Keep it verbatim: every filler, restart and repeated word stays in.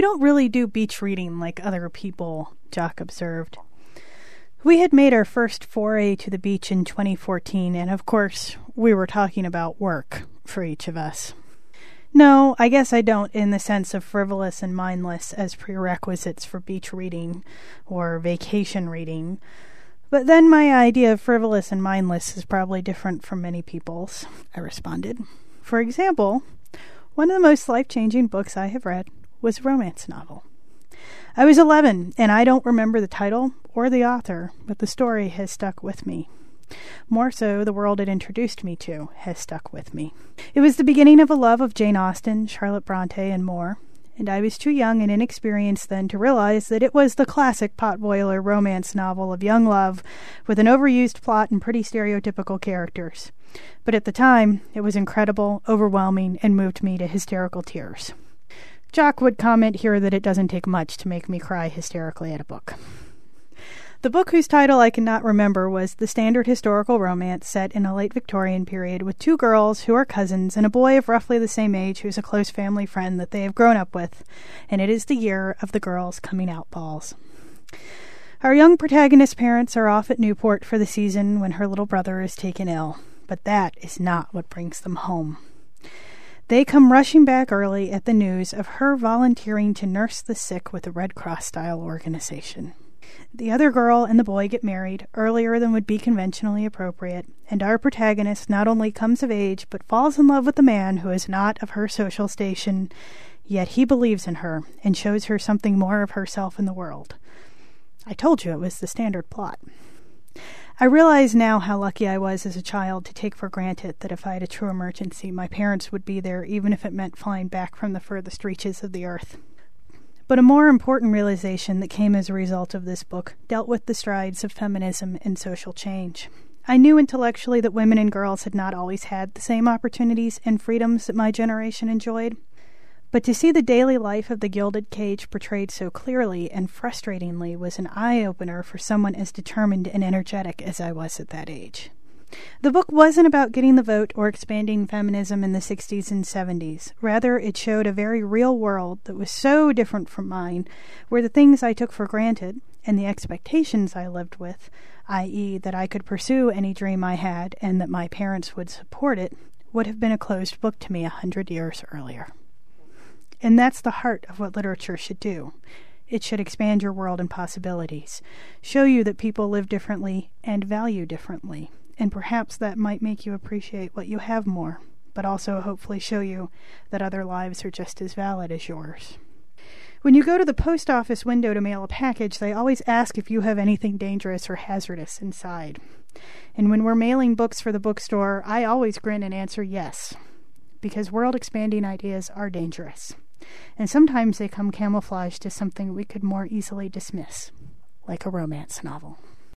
"You don't really do beach reading like other people," Jock observed. We had made our first foray to the beach in twenty fourteen, and of course, we were talking about work for each of us. No, I guess I don't in the sense of frivolous and mindless as prerequisites for beach reading or vacation reading. But then my idea of frivolous and mindless is probably different from many people's, I responded. For example, one of the most life-changing books I have read was a romance novel. I was eleven, and I don't remember the title or the author, but the story has stuck with me. More so, the world it introduced me to has stuck with me. It was the beginning of a love of Jane Austen, Charlotte Bronte, and more, and I was too young and inexperienced then to realize that it was the classic potboiler romance novel of young love with an overused plot and pretty stereotypical characters. But at the time, it was incredible, overwhelming, and moved me to hysterical tears. Jock would comment here that it doesn't take much to make me cry hysterically at a book. The book, whose title I cannot remember, was the standard historical romance set in a late Victorian period with two girls who are cousins and a boy of roughly the same age who is a close family friend that they have grown up with, and it is the year of the girls' coming-out balls. Our young protagonist's parents are off at Newport for the season when her little brother is taken ill, but that is not what brings them home. They come rushing back early at the news of her volunteering to nurse the sick with a Red Cross-style organization. The other girl and the boy get married earlier than would be conventionally appropriate, and our protagonist not only comes of age, but falls in love with a man who is not of her social station, yet he believes in her and shows her something more of herself in the world. I told you it was the standard plot. I realize now how lucky I was as a child to take for granted that if I had a true emergency, my parents would be there, even if it meant flying back from the furthest reaches of the earth. But a more important realization that came as a result of this book dealt with the strides of feminism and social change. I knew intellectually that women and girls had not always had the same opportunities and freedoms that my generation enjoyed. But to see the daily life of the Gilded Cage portrayed so clearly and frustratingly was an eye-opener for someone as determined and energetic as I was at that age. The book wasn't about getting the vote or expanding feminism in the sixties and seventies. Rather, it showed a very real world that was so different from mine, where the things I took for granted and the expectations I lived with, that is that I could pursue any dream I had and that my parents would support it, would have been a closed book to me a hundred years earlier. And that's the heart of what literature should do. It should expand your world and possibilities, show you that people live differently and value differently. And perhaps that might make you appreciate what you have more, but also hopefully show you that other lives are just as valid as yours. When you go to the post office window to mail a package, they always ask if you have anything dangerous or hazardous inside. And when we're mailing books for the bookstore, I always grin and answer yes, because world-expanding ideas are dangerous. And sometimes they come camouflaged as something we could more easily dismiss, like a romance novel.